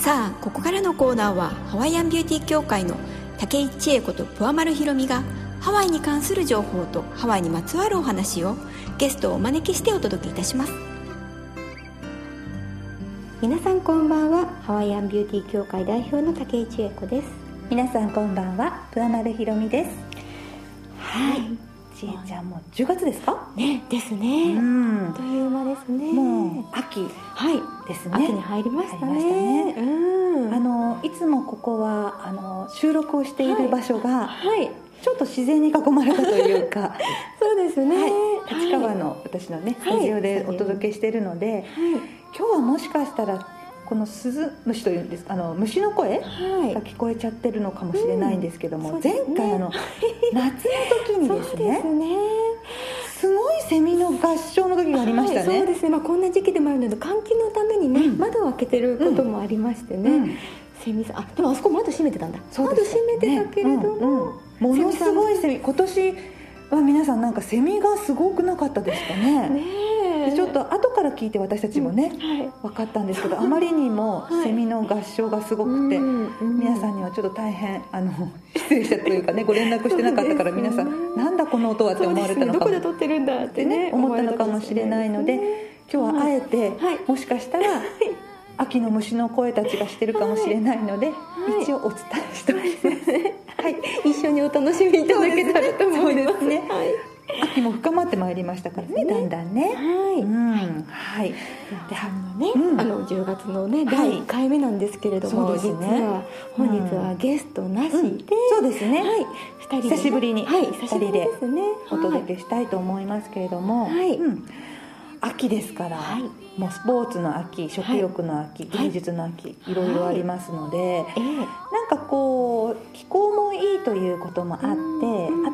さあここからのコーナーはハワイアンビューティー協会の竹井千恵子とプアマルひろみがハワイに関する情報とハワイにまつわるお話をゲストをお招きしてお届けいたします。 皆さんこんばんは。ハワイアンビューティー協会代表の竹井千恵子です。 皆さんこんばんは。プアマルひろみです。はい、千恵ちゃんもう10月ですかね。ですね。という間ですね。 もう秋ですね。 秋に入りましたね。 いつもここは収録をしている場所が、ちょっと自然に囲まれたというかそうですね、 立川の私のねスタジオでお届けしているので、今日はもしかしたらこのスズムシというんです虫の声が聞こえちゃってるのかもしれないんですけども、前回夏の時にですね、すごいセミの合唱の時がありましたね。 そうですね、こんな時期でもあるので換気のためにね、窓を開けてることもありましてね、セミさんでもあそこ窓閉めてたんだ。窓閉めてたけれども、 ものすごいセミ、今年は皆さんなんかセミがすごくなかったですかね。でちょっと後から聞いて私たちもね、分かったんですけど、あまりにもセミの合唱がすごくて、皆さんにはちょっと大変失礼したというかね、ご連絡してなかったから皆さんなんだこの音はって思われたのかも、 どこで撮ってるんだってね思ったのかもしれないので、今日はあえてもしかしたら秋の虫の声たちがしてるかもしれないので、一応お伝えしておきます。 一緒にお楽しみいただけたらと思います。 そうですね。秋も深まってまいりましたからね、だんだんね。 で10月のね第1回目なんですけれども、実は本日はゲストなしで、 そうですね、 2人で久しぶりに 2人でお届けしたいと思いますけれども、秋ですから、もうスポーツの秋、食欲の秋、芸術の秋、いろいろありますので、なんかこう気候もいいということもあって、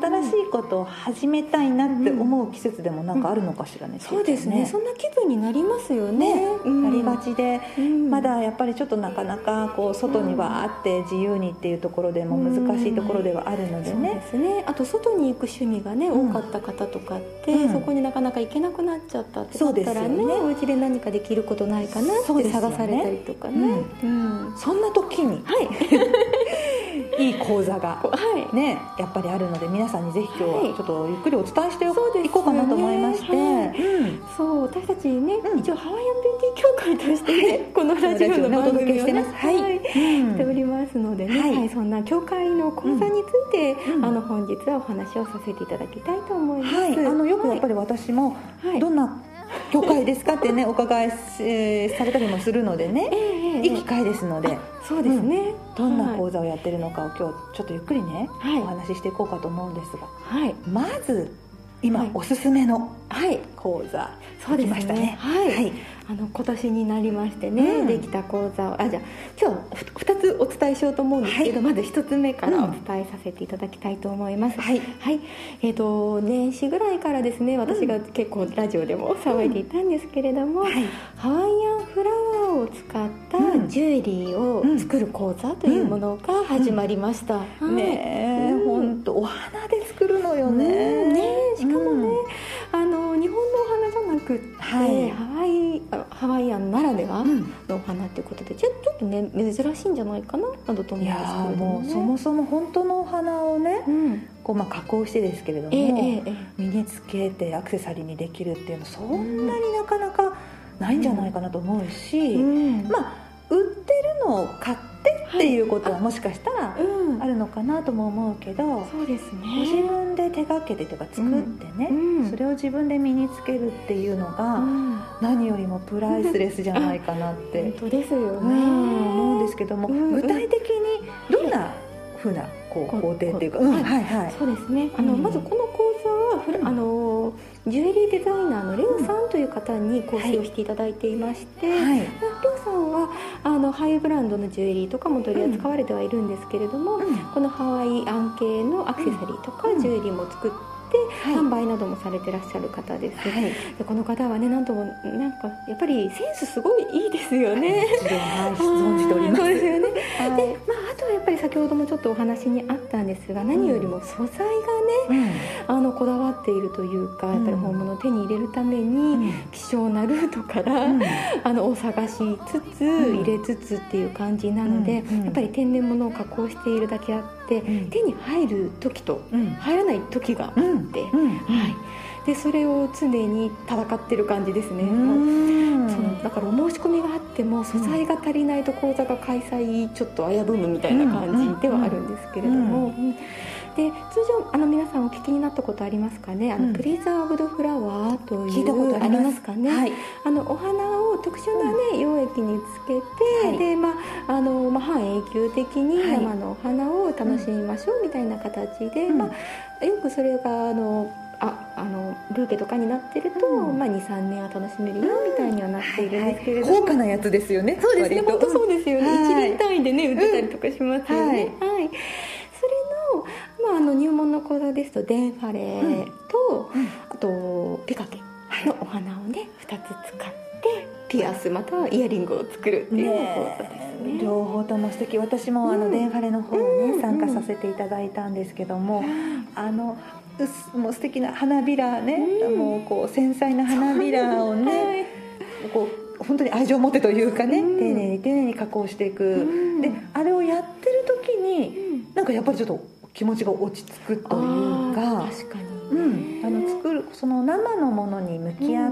新しいことを始めたいなって思う季節でもなんかあるのかしらね。 そうですね、そんな気分になりますよね。 なりがちで、まだやっぱりちょっとなかなかこう外にわーって自由にっていうところでも難しいところではあるのでね。 そうですね。あと外に行く趣味がね多かった方とかって、そこになかなか行けなくなっちゃったってなったらね、お家で何かできることないかなって探されたりとかね。 そんな時にいい講座がねやっぱりあるので、皆さんにぜひ今日はちょっとゆっくりお伝えしていこうかなと思いまして、 私たちね、一応ハワイアンビューティー協会としてねこのラジオの番組をねしておりますのでね、そんな協会の講座について本日はお話をさせていただきたいと思います。 よくやっぱり私もどんな協会ですかってねお伺いされたりもするのでね、いい機会ですので、 そうですね、 どんな講座をやってるのかを今日ちょっとゆっくりね、お話ししていこうかと思うんですが、まず今おすすめの講座来ましたね。 今年になりましてね、できた講座をじゃあ今日2つお伝えしようと思うんですけど、まず1つ目からお伝えさせていただきたいと思います。年始ぐらいからですね、私が結構ラジオでも騒いでいたんですけれども、ハワイアンフラワーを使ったジュエリーを作る講座というものが始まりました。 本当お花で作るのよね。 しかもね、日本のお花じゃなくってハワイアンならではのお花ということで、ちょっとね珍しいんじゃないかななどと思うんですけれども、 そもそも本当のお花をね、加工してですけれども、身につけてアクセサリーにできるっていうのそんなになかなかないんじゃないかなと思うし、売ってるのを買ってっていうことはもしかしたらあるのかなとも思うけど、 そうですね、 ご自分で手がけてとか作ってね、それを自分で身につけるっていうのが何よりもプライスレスじゃないかなって本当ですよね、 思うんですけども、具体的にどんな風な工程っていうか、 そうですね、まずこの講座はジュエリーデザイナーのレオさんという方に講師をしていただいていまして、レオさんはハイブランドのジュエリーとかも取り扱われてはいるんですけれども、このハワイアン系のアクセサリーとかジュエリーも作って販売などもされてらっしゃる方です。でこの方はね、なんともなんかやっぱりセンスすごいいいですよね。 存じております。 そうですよね。で、あとはやっぱり先ほどもちょっとお話にあったんですが、何よりも素材がこだわっているというか、やっぱり本物を手に入れるために希少なルートからを探しつつ入れつつっていう感じなので、やっぱり天然物を加工しているだけあって、手に入る時と入らない時があって、でそれを常に戦ってる感じですね。だからお申し込みがあっても素材が足りないと講座が開催ちょっと危ぶむみたいな感じではあるんですけれども、で通常皆さんお聞きになったことありますかね。プリザーブドフラワーという聞いたことありますかね。お花を特殊な溶液につけて、で半永久的に生のお花を楽しみましょうみたいな形で、よくそれがブーケとかになってると、23年は楽しめるよみたいにはなっているんですけれども、 高価なやつですよね。 そうですね、本当そうですよね。1輪単位でね売ってたりとかしますよね。それの、入門の講座ですとデンファレと、あとピカケのお花をね2つ使ってピアスまたはイヤリングを作るっていう講座ですね。 両方とも素敵。私もデンファレの方にね、参加させていただいたんですけども、もう素敵な花びらね、もうこう繊細な花びらをね、こう本当に愛情を持ってというかね、丁寧に加工していく、であれをやってる時になんかやっぱりちょっと気持ちが落ち着くというか、 確かに、 作るその生のものに向き合って、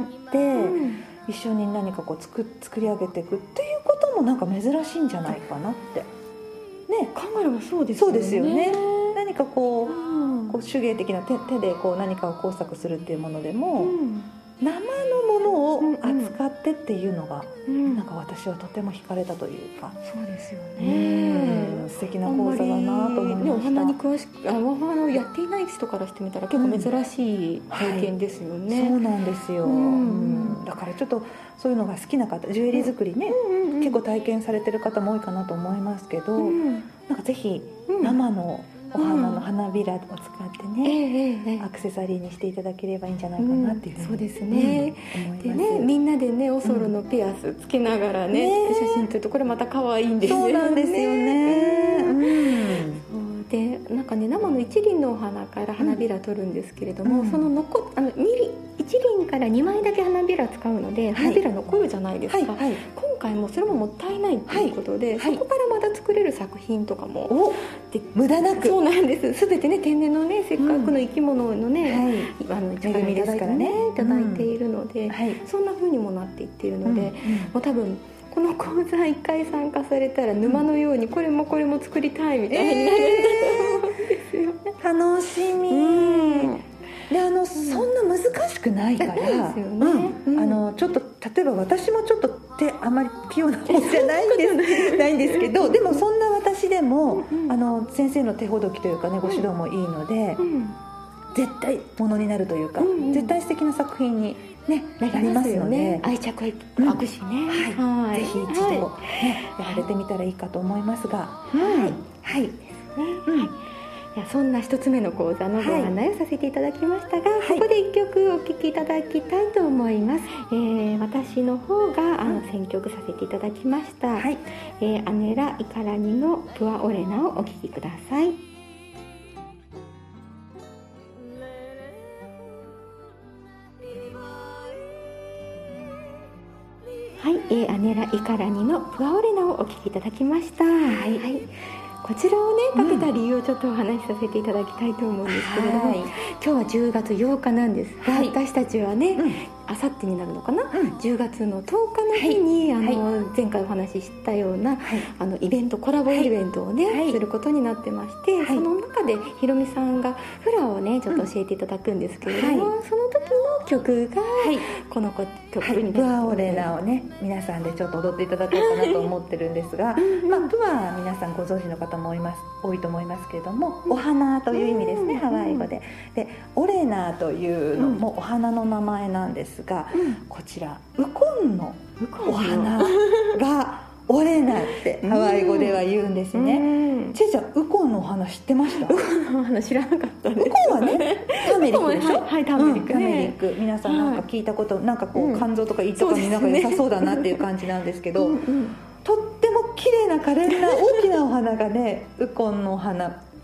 一緒に何かこう作り上げていくっていうこともなんか珍しいんじゃないかなってね、 考えればそうですよね。 そうですよね。何かこう手芸的な 手でこう何かを工作するっていうものでも、生のものを扱ってっていうのが、なんか私はとても惹かれたというか、 そうですよね。 素敵な講座だなと思いました。 お花に詳しくお花をやっていない人からしてみたら結構珍しい体験ですよね。 そうなんですよ。だからちょっとそういうのが好きな方、ジュエリー作りね、結構体験されてる方も多いかなと思いますけど、なんかぜひ生のお花の花びらを使ってね、アクセサリーにしていただければいいんじゃないかなっていうふうに、 そうですね。でね、みんなでねおそろのピアスつけながらね、写真撮るとこれまた可愛いんですよね。 そうなんですよね。 でなんかね、生の一輪のお花から花びら取るんですけれども、その1輪から2枚だけ花びら使うので、花びら残るじゃないですか。今回もそれももったいないということで、そこからまた作れる作品とかも無駄なく、 そうなんです。全てね天然のね、せっかくの生き物のね、力みですからねいただいているので、そんな風にもなっていっているので、もう多分この講座1回参加されたら沼のようにこれもこれも作りたいみたいになるんだと思うんですよね。 楽しみ。でそんな難しくないから、ちょっと例えば私もちょっとあまり器用な方じゃないんですけど、でもそんな私でも先生の手ほどきというかね、ご指導もいいので、絶対ものになるというか、絶対素敵な作品にねなりますので、 愛着が湧くしね。 ぜひ一度やられてみたらいいかと思いますが、 そんな一つ目の講座のご案内をさせていただきましたが、ここで一曲お聴きいただきたいと思います。私の方が選曲させていただきました、アネラ・イカラニのプアオレナをお聴きください。アネラ・イカラニのプアオレナをお聴きいただきました。こちらをねかけた理由をちょっとお話しさせていただきたいと思うんですけれども、今日は10月8日なんですが、私たちはね、あさってになるのかな、10月の10日の日に前回お話ししたようなイベント、コラボイベントをねすることになってまして、その中でひろみさんがフラをねちょっと教えていただくんですけれども、その時の曲がこの曲にプアオレナをね皆さんでちょっと踊っていただこうかなと思ってるんですが、プアは皆さんご存知の方も多いと思いますけれども、お花という意味ですね、ハワイ語で。でオレナというのもお花の名前なんですが、こちらウコンのお花がオレナってハワイ語では言うんですね。ちえちゃん、ウコンのお花知ってました？ ウコンのお花知らなかったです。 ウコンはねターメリックでしょ。 はい、ターメリックね。 ターメリック、皆さんなんか聞いたこと、なんかこう肝臓とか胃とかになんか良さそうだなっていう感じなんですけど、とっても綺麗な可憐な大きなお花がねウコンのお花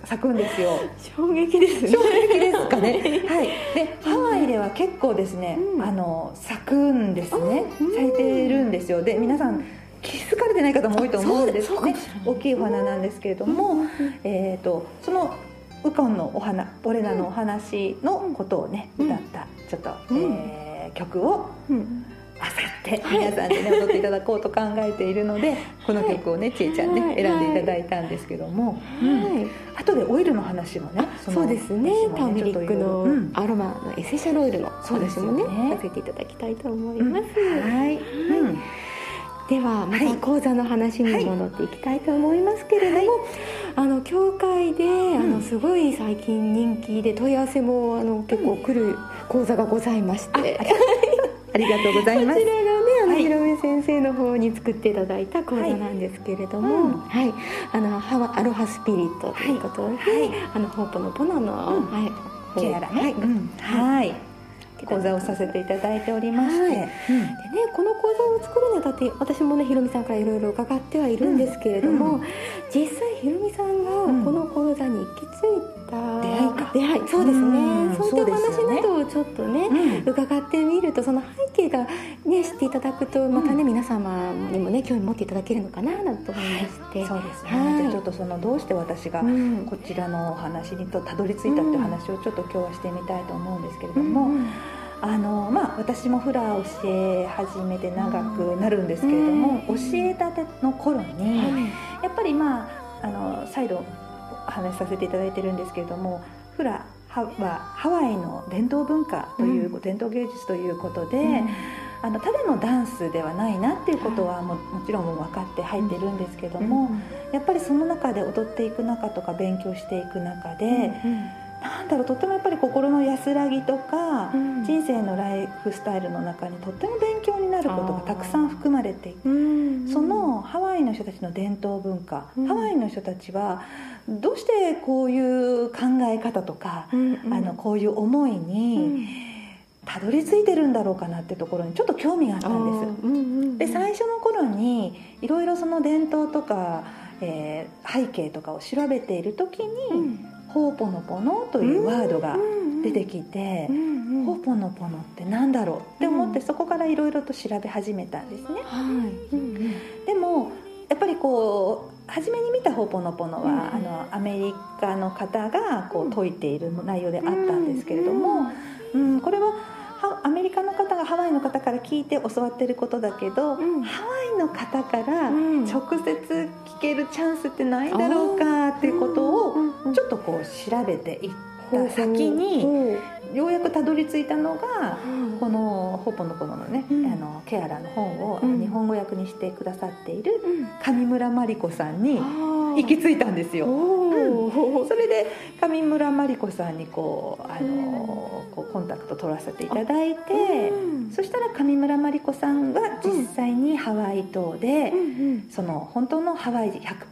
咲くんですよ。 衝撃ですね。 衝撃ですかね。はい。でハワイでは結構ですね、咲くんですね。咲いてるんですよ。で皆さん気づかれてない方も多いと思うんですね。大きいお花なんですけれども、そのウコンのお花、ボレナのお話のことをね、歌ったちょっと、曲をあさって皆さんでね踊っていただこうと考えているので、この曲をねちえちゃんね選んでいただいたんですけども、後でオイルの話もね、 そうですね、ターメリックのアロマのエッセンシャルオイルの話もねさせていただきたいと思います。はい。ではまた講座の話に戻っていきたいと思いますけれども、教会ですごい最近人気で問い合わせも結構来る講座がございまして、 ありがとうございます。 こちらがね、ひろみ先生の方に作っていただいた講座なんですけれども、アロハスピリットということで、ホーポノポノのケアラね、講座をさせていただいておりまして、でね、 この講座を作るにあたって私もねひろみさんからいろいろ伺ってはいるんですけれども、実際ひろみさんがこの講座に行き着いた出会い、そうですね、そういったお話などをちょっとね、伺ってみると、その背景がね知っていただくとまたね、皆様にもね興味持っていただけるのかなと思いまして、 そうですね、じゃあちょっとそのどうして私がこちらのお話にたどり着いたっていう話をちょっと今日はしてみたいと思うんですけれども、私もフラ教え始めて長くなるんですけれども、教えたての頃に、やっぱり再度お話しさせていただいてるんですけれども、フラはハワイの伝統文化という、伝統芸術ということで、ただのダンスではないなっていうことはもちろん分かって入ってるんですけども、やっぱりその中で踊っていく中とか勉強していく中で、なんだろう、とってもやっぱり心の安らぎとか、人生のライフスタイルの中にとっても勉強になることがたくさん含まれていて、そのハワイの人たちの伝統文化、ハワイの人たちはどうしてこういう考え方とか、こういう思いにたどり着いてるんだろうかなってところにちょっと興味があったんです。で最初の頃にいろいろその伝統とか、背景とかを調べている時に、ホーポノポノというワードが出てきて、ホーポノポノってなんだろうって思って、そこからいろいろと調べ始めたんですね。でもやっぱりこう初めに見たホーポノポノは、アメリカの方がこう説いている内容であったんですけれども、これはアメリカの方がハワイの方から聞いて教わってることだけど、ハワイの方から直接聞けるチャンスってないだろうかっていうことをちょっとこう調べていった先に、ようやくたどり着いたのが、このホーポノポノのね、ケアラの本を日本語訳にしてくださっている上村真理子さんに行き着いたんですよ。それで上村真理子さんにこうコンタクト取らせていただいて、そしたら上村真理子さんが実際にハワイ島で、その本当のハワイ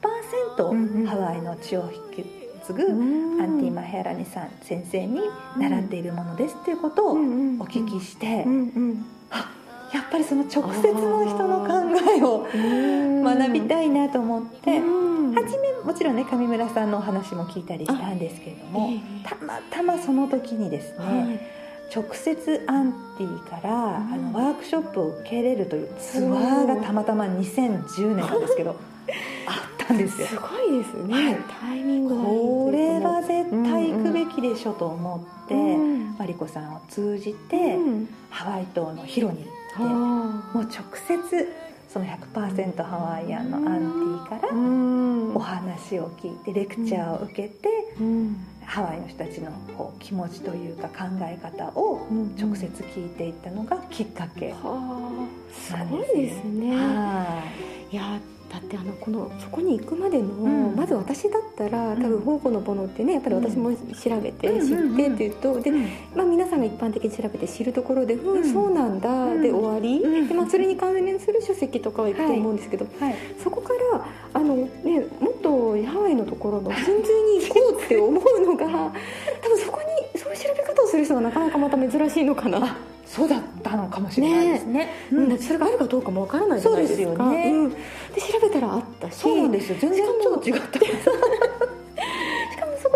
100% ハワイの血を引き継ぐアンティ・マヘアラニさん先生に習っているものですっていうことをお聞きして、やっぱりその直接の人の考えを学びたいなと思って、初めもちろんね上村さんのお話も聞いたりしたんですけれども、たまたまその時にですね、直接アンティからワークショップを受けれるというツアーがたまたま2010年なんですけどあったんですよ。 すごいですね、タイミングがいい。 これは絶対行くべきでしょと思って、マリコさんを通じて、ハワイ島のヒロに行って、もう直接その 100% ハワイアンのアンティからお話を聞いてレクチャーを受けて、ハワイの人たちのこう気持ちというか考え方を直接聞いていったのがきっかけなんです。 すごいですね。いやだってそこに行くまでの、まず私だったら多分ホーポノポノってね、やっぱり私も調べて知ってっていうと、で、皆さんが一般的に調べて知るところで、そうなんだ、で終わり、でそれに関連する書籍とかは行くと思うんですけど、そこからもっとハワイのところの真髄に行こうって思うのが多分そこにそういう調べ方をする人がなかなかまた珍しいのかな。 そうだったのかもしれないですね。 それがあるかどうかもわからないじゃないですか。そうですよね。で調べたらあったし、 そうなんですよ。全然超違った。 しかもそ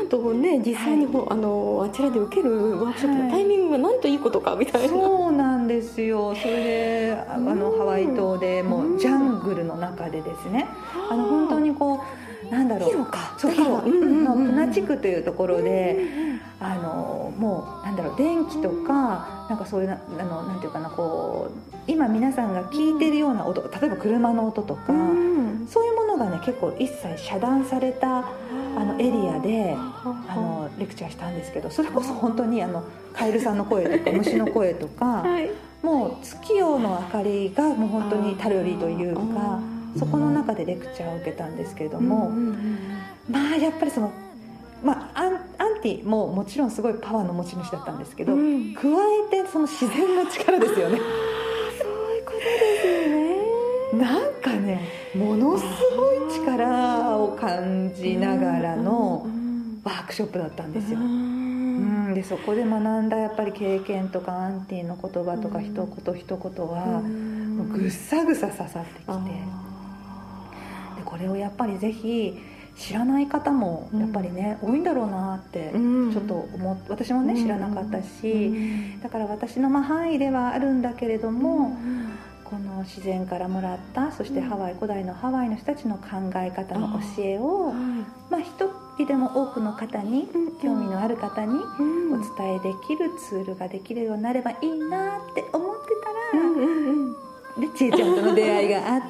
んとね実際にあちらで受けるワークショップのタイミングがなんといいことかみたいな、 そうなんですよ。それでハワイ島でもうジャングルの中でですね、本当にこうなんだろう、 ヒロか、 そうヒロプナ地区というところで、もうなんだろう、電気とかなんかそういうなんていうかな、こう今皆さんが聞いてるような音、例えば車の音とか、そういうものがね結構一切遮断されたエリアでレクチャーしたんですけど、それこそ本当にカエルさんの声とか虫の声とか、はい、もう月夜の明かりがもう本当に頼りというか、そこの中でレクチャーを受けたんですけれども、まあやっぱりアンティももちろんすごいパワーの持ち主だったんですけど、加えてその自然の力ですよね。 そういうことですよね。 なんかね、ものすごい力を感じながらのワークショップだったんですよ。でそこで学んだやっぱり経験とかアンティの言葉とか一言一言はもうぐっさぐさ刺さってきて、でこれをやっぱりぜひ知らない方もやっぱりね、多いんだろうなってちょっと私もね知らなかったし、だから私の範囲ではあるんだけれども、この自然からもらった、そして古代のハワイの人たちの考え方の教えを一人でも多くの方に、興味のある方にお伝えできるツールができるようになればいいなって思ってたら、でちえちゃんとの出会いがあって、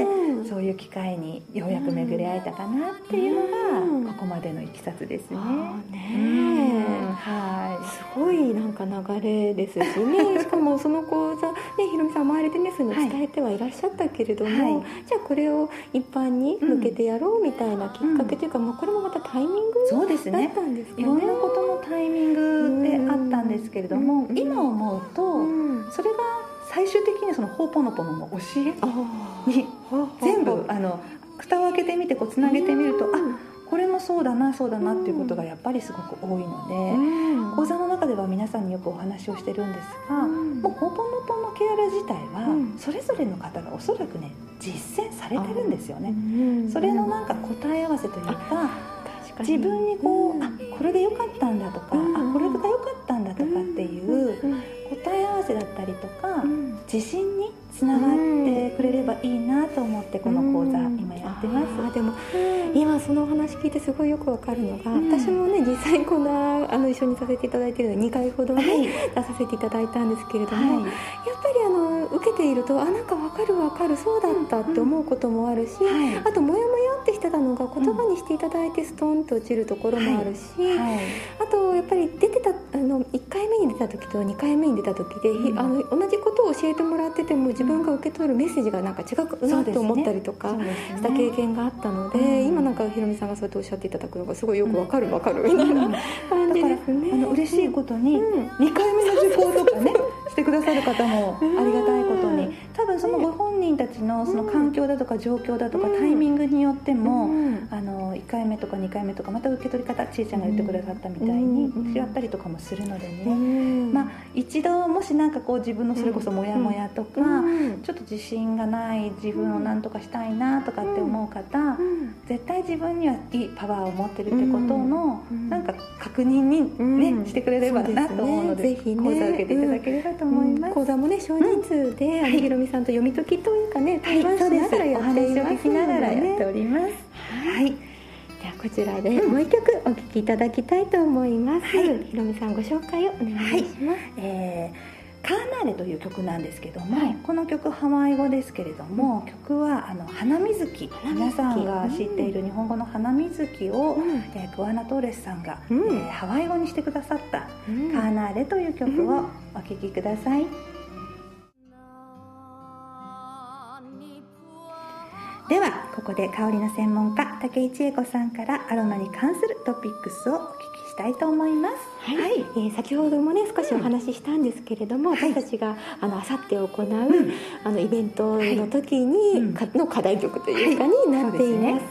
そういう機会にようやく巡り会えたかなっていうのがここまでのいきさつですね。 すごいなんか流れですしね。しかもその講座ね、ひろみさん周りでねそういうの伝えてはいらっしゃったけれども、じゃあこれを一般に向けてやろうみたいなきっかけというか、これもまたタイミングだったんですかね。 いろんなことのタイミングであったんですけれども、今思うとそれが最終的にそのホーポノポノの教えに全部蓋を開けてみてこうつなげてみると、これもそうだなそうだなっていうことがやっぱりすごく多いので、講座の中では皆さんによくお話をしてるんですが、もうホーポノポノケアラ自体はそれぞれの方がおそらくね実践されてるんですよね。それのなんか答え合わせというか、自分にこれでよかったんだとか、これがよかったんだとかっていう答え合わせだったりとか、自信につながってくれればいいなと思ってこの講座今やってます。 でも今そのお話聞いてすごいよくわかるのが、私もね実際こんな一緒にさせていただいているの2回ほどね、出させていただいたんですけれども、やっぱり受けているとなんかわかるそうだったって思うこともあるし、あとモヤモヤってしてたのが言葉にしていただいてストンと落ちるところもあるし、あとやっぱり出てた1回目に出た時と2回目に出た時で、同じことを教えてもらってても自分が受け取るメッセージがなんか違うなと思ったりとかした経験があったので、今なんかひろみさんがそうやっておっしゃっていただくのがすごいよくわかるみたいな感じですね。 嬉しいことに2回目の受講とかねしてくださる方もありがたいことに、多分そのご本人たちのその環境だとか状況だとかタイミングによっても1回目とか2回目とかまた受け取り方ちえちゃんが言ってくださったみたいに違ったりとかもするのでね、一度もしなんかこう自分のそれこそモヤモヤとかちょっと自信がない自分を何とかしたいなとかって思う方、絶対自分にはいいパワーを持ってるってことのなんか確認にねしてくれればなと思うので、講座を受けていただければと思います。 講座もね少人数でひろみさんと読み解きというかね対話しながらやっていますので、お話を聞きながらやっております。ではこちらでもう一曲お聴きいただきたいと思います。ひろみさんご紹介をお願いします。 カーナーレという曲なんですけども、この曲ハワイ語ですけれども、曲は花水木、皆さんが知っている日本語の花水木を、クアナトーレスさんが、ハワイ語にしてくださったカーナーレという曲をお聴きください。ではここで香りの専門家武井千恵子さんからアロマに関するトピックスをお聞きしたいと思います。 先ほどもね少しお話ししたんですけれども、私たちがあさって行う、イベントの時に、の課題曲というかになっています。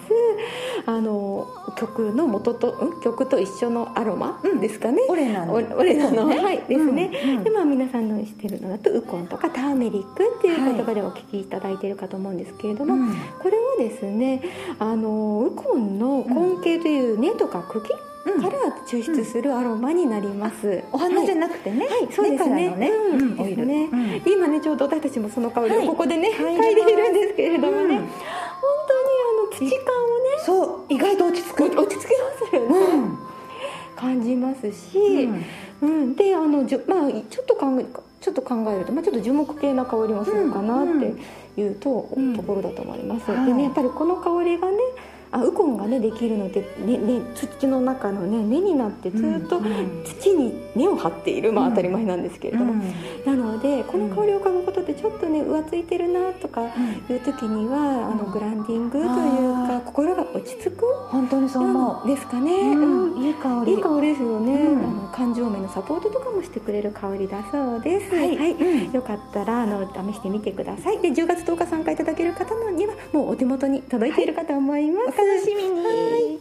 曲の元と、曲と一緒のアロマですかね。 オレナのですね。で皆さんの知ってるのだとウコンとかターメリックっていう言葉でお聞きいただいているかと思うんですけれども、これはですねウコンの根茎という根とか茎から抽出するアロマになります。 お花じゃなくてね、 そうですね、 オイルね。 今ねちょうど私たちもその香りをここでね嗅いでいるんですけれどもね、本当に土感をね、 そう意外と落ち着きますよね、感じますし、でちょっと考えると、ちょっと樹木系な香りもするかなっていうところだと思います。でね、やっぱりこの香りがね、ウコンがねできるので、土の中のね根になってずっと土に根を張っている、当たり前なんですけれども、なのでこの香りを嗅ぐことでちょっとね浮ついてるなとかいう時には、グランディングというか心が落ち着く、 本当にそう思うですかね。いい香りですよね。感情面のサポートとかもしてくれる香りだそうです。よかったら試してみてください。で10月10日参加いただける方にはもうお手元に届いているかと思います。 楽しみに。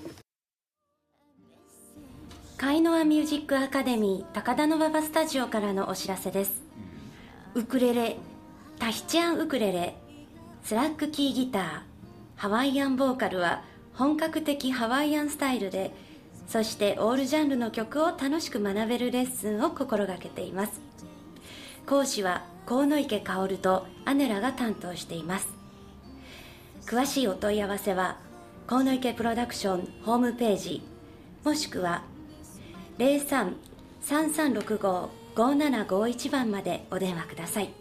カイノアミュージックアカデミー高田馬場スタジオからのお知らせです。ウクレレ、タヒチアンウクレレ、スラッグキーギター、ハワイアンボーカルは本格的ハワイアンスタイルで、そしてオールジャンルの曲を楽しく学べるレッスンを心がけています。講師は鴻池薫とアネラが担当しています。詳しいお問い合わせは鴻池プロダクションホームページ、もしくは 03-3365-5751 番までお電話ください。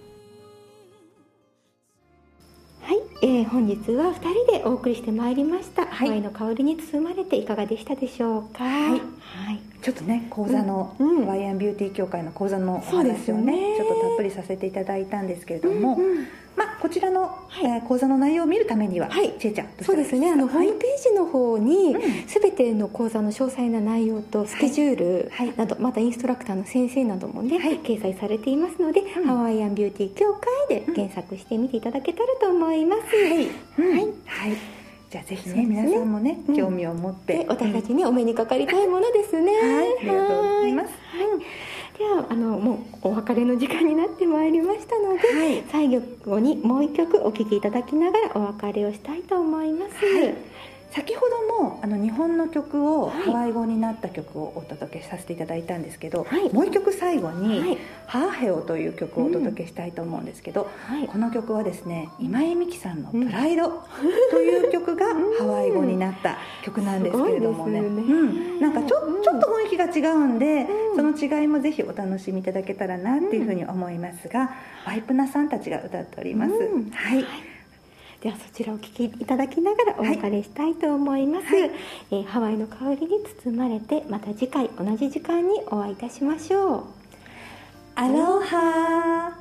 本日は2人でお送りしてまいりました。ハワイの香りに包まれていかがでしたでしょうか。 ちょっとね講座の、ハワイアンビューティー協会の講座のお話をねちょっとたっぷりさせていただいたんですけれども、こちらの、講座の内容を見るためには、ちえちゃんそうですね、ホームページの方に全ての講座の詳細な内容とスケジュールなど、またインストラクターの先生などもね、掲載されていますので、ハワイアンビューティー協会で検索してみていただけたらと思います。 じゃあぜひね皆さんもね興味を持って私たちにお目にかかりたいものですね。 ありがとうございます。 ではもうお別れの時間になってまいりましたので、最後にもう一曲お聴きいただきながらお別れをしたいと思います。 先ほども日本の曲をハワイ語になった曲をお届けさせていただいたんですけど、もう一曲最後にハーヘオという曲をお届けしたいと思うんですけど、この曲はですね今井美樹さんのプライドという曲がハワイ語になった曲なんですけれどもね、なんかちょっと雰囲気が違うんで、その違いもぜひお楽しみいただけたらなっていうふうに思いますが、ワイプナさんたちが歌っております。 ではそちらをお聴きいただきながらお別れしたいと思います。ハワイの香りに包まれて、また次回同じ時間にお会いいたしましょう。 アロハ。